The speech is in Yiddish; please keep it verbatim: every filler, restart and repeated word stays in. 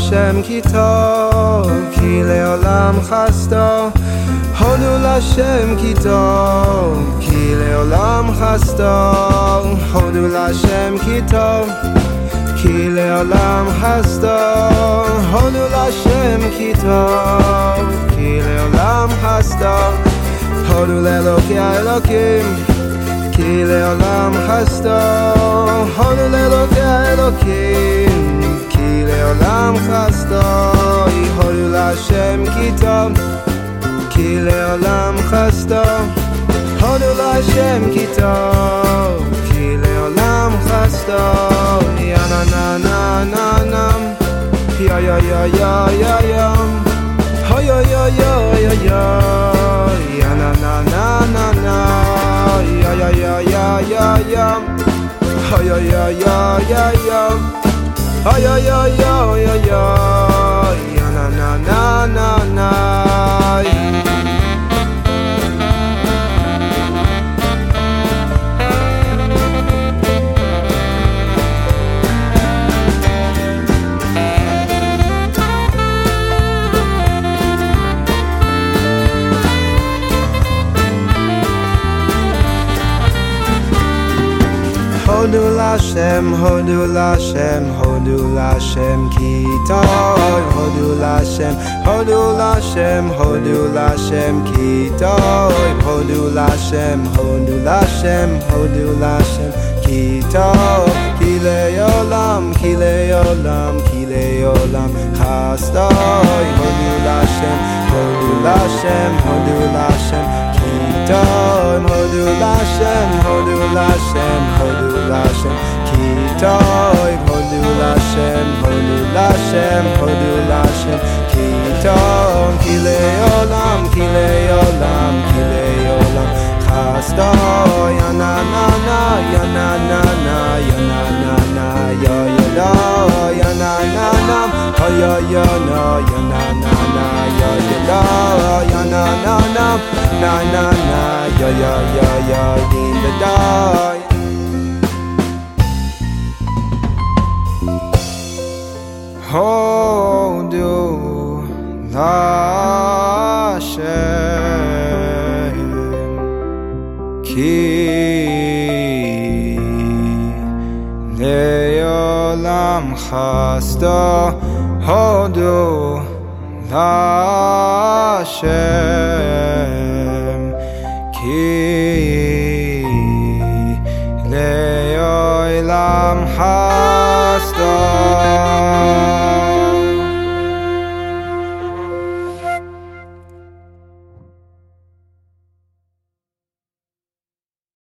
להשם כי טוב, כי לעולם חסדו. הודו להשם כי טוב, כי לעולם חסדו. הודו להשם כי טוב, כי לעולם חסדו. הודו להשם כי טוב, כי לעולם חסדו. הודו לאלוקי האלוקים, כי לעולם חסדו. הודו לאלוקי האלוקים, כי לעולם חסדו. הודו להשם כי טוב, כי לעולם חסדו. הודו להשם כי טוב, כי לעולם חסדו. יא na na na na na, יא יא יא יא יא יא, הו יא יא יא יא יא, יא na na na na na, יא יא יא יא יא יא, הו יא יא יא יא יא, הו יא יא יא יא יא, יא na na na na na. הודו להשם, הודו להשם, הודו להשם כי טוב. הודו להשם, הודו להשם, הודו להשם כי טוב. הודו להשם, הודו להשם, הודו להשם כי טוב. כי לעולם, כי לעולם, כי לעולם חסדו. הודו להשם, הודו להשם, הודו להשם כי טוב. הודו להשם, הודו להשם, הודו להשם כי טוב. הודו להשם, הודו להשם, הודו להשם כי טוב. כי לעולם, כי לעולם, כי לעולם חסדו. יא na na na, יא na na na, יא na na na, יא יא לא, יא na na na, הו יא יא לא, יא na na na, יא יא לא, יא na na na, na na na, יא יא יא יא דין ודאי. הודו להשם כי לעולם חסדו. הודו להשם כי לעולם חסדו.